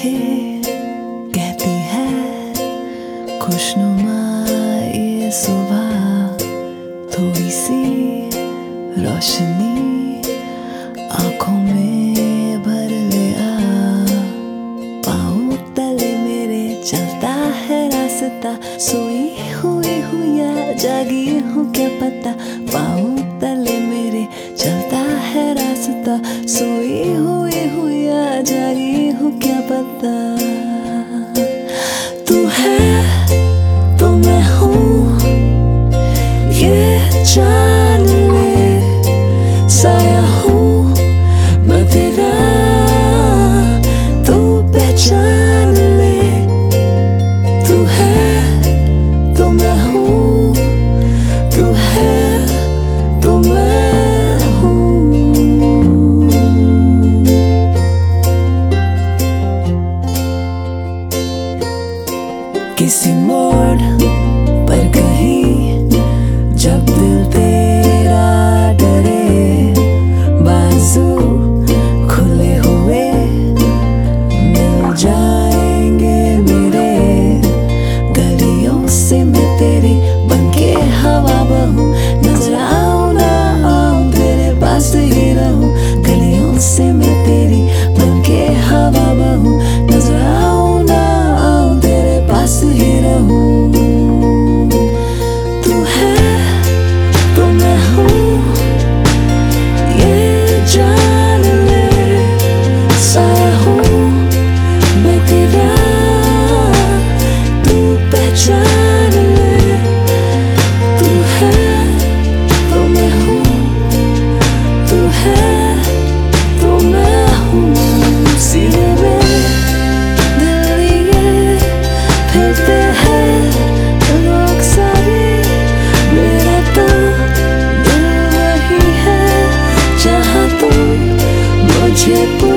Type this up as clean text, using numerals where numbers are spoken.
कहती है खुशनुमा ये सुबह, थोड़ी सी रोशनी आंखों में भर ले आ। पाँव तले मेरे चलता है रास्ता, सोई हुई हूँ या जागी हूँ क्या पता। पाँव तले मेरे चलता है रास्ता, सोई हुई हूँ या जागी हूँ क्या पता। तू है तो मैं हूँ ये जान ले, साया हूँ मैं तेरा तू पहचान ले। तू है तो मैं हूँ, तू है तो मैं हूँ। किसी मोड़ पर कहीं जब दिल तेरा डरे, बाजू खुले हुए मिल जाएंगे मेरे। गलियों से मैं तेरी बनके हवा बहूं, नजर आऊं ना आऊं तेरे पास ही रहूं। गलियों से मैं तेरी बनके हवा बहूं, नजर आऊं ना आऊं तेरे पास ही रहूं। तू है तो मैं हूँ ये जान ले, साया हूँ मैं तेरा तू पहचान ले। तू है तो मैं हूँ, तू है तो मैं हूँ। सीने में दिल लिए फिरते हैं लोग सारे, मेरा तो दिल वही है जहाँ तुम मुझे